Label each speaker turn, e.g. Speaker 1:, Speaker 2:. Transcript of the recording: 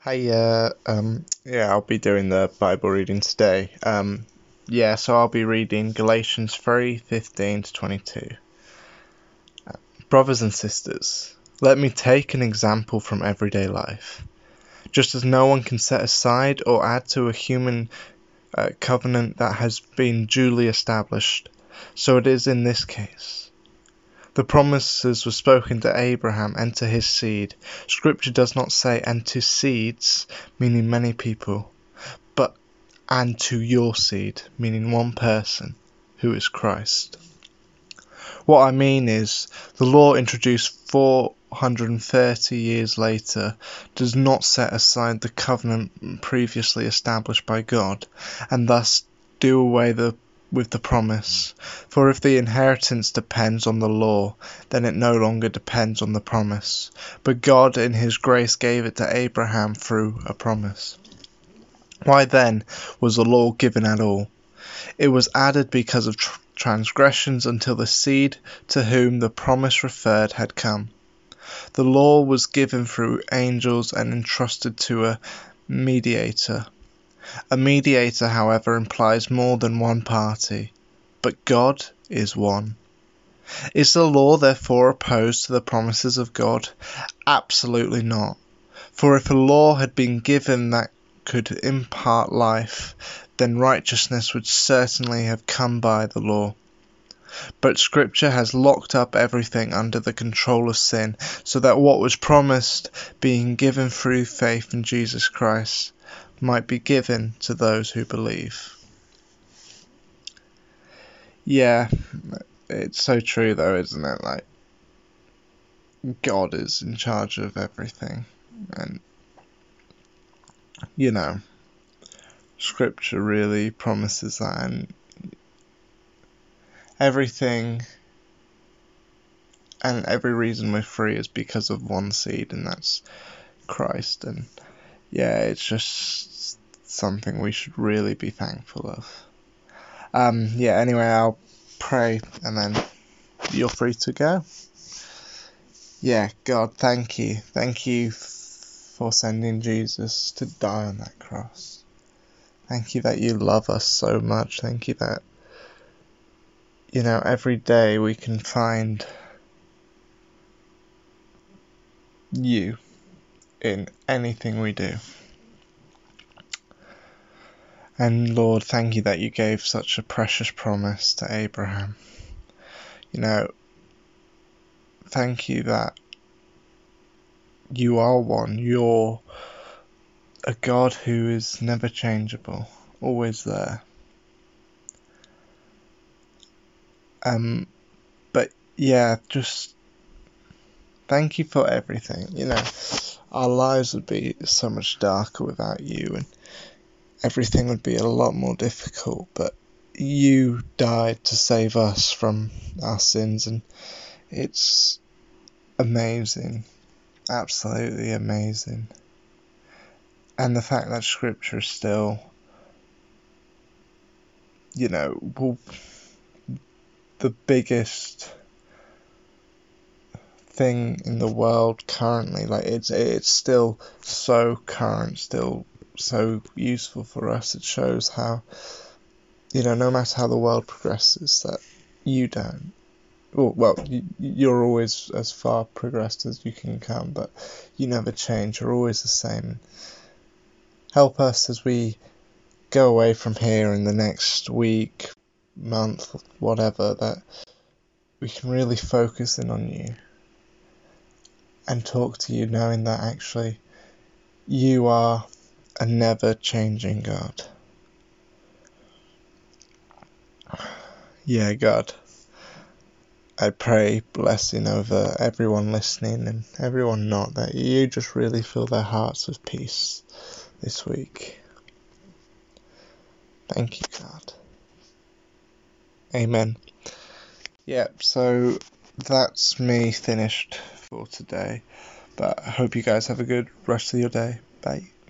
Speaker 1: Hey, I'll be doing the Bible reading today. So I'll be reading Galatians 3:15 to 22. Brothers and sisters, let me take an example from everyday life. Just as no one can set aside or add to a human covenant that has been duly established, so it is in this case. The promises were spoken to Abraham and to his seed. Scripture does not say, and to seeds, meaning many people, but and to your seed, meaning one person, who is Christ. What I mean is, the law introduced 430 years later does not set aside the covenant previously established by God, and thus do away with the promise. For if the inheritance depends on the law, then it no longer depends on the promise. But God in his grace gave it to Abraham through a promise. Why then was the law given at all? It was added because of transgressions until the seed to whom the promise referred had come. The law was given through angels and entrusted to a mediator. A mediator, however, implies more than one party, but God is one. Is the law therefore opposed to the promises of God? Absolutely not. For if a law had been given that could impart life, then righteousness would certainly have come by the law. But Scripture has locked up everything under the control of sin, so that what was promised, being given through faith in Jesus Christ, might be given to those who believe. Yeah, it's so true though, isn't it? Like, God is in charge of everything, and Scripture really promises that, and everything and every reason we're free is because of one seed, and that's Christ. And it's just something we should really be thankful of. Anyway, I'll pray and then you're free to go. God, thank you. Thank you for sending Jesus to die on that cross. Thank you that you love us so much. Thank you that, every day we can find you in anything we do. And Lord, thank you that you gave such a precious promise to Abraham. Thank you that you are one. You're a God who is never changeable, always there. Just thank you for everything. Our lives would be so much darker without you, and everything would be a lot more difficult, but you died to save us from our sins, and it's amazing, absolutely amazing. And the fact that Scripture is still, the biggest thing in the world currently, like it's still so current, still so useful for us. It shows how, no matter how the world progresses, that you don't. You're always as far progressed as you can come, but you never change. You're always the same. Help us as we go away from here in the next week, month, whatever, that we can really focus in on you and talk to you, knowing that actually you are a never changing God. God, I pray blessing over everyone listening and everyone not, that you just really fill their hearts with peace this week. Thank you, God. Amen. So that's me finished for today, but I hope you guys have a good rest of your day. Bye.